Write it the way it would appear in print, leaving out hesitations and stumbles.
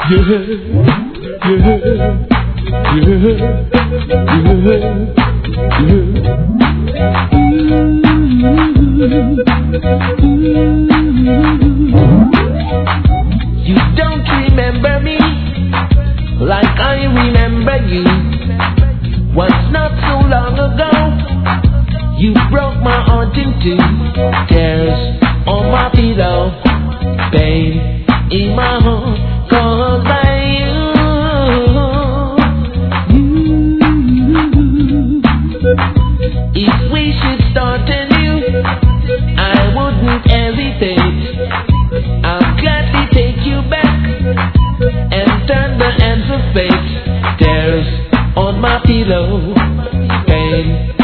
You don't remember me like I remember you. Once not so long ago, you broke my heart in two. Tears on my pillow, pain in my heart caused by you. If we should start anew, I wouldn't hesitate. I've got to take you back and turn the hands of fate. Tears on my pillow, pain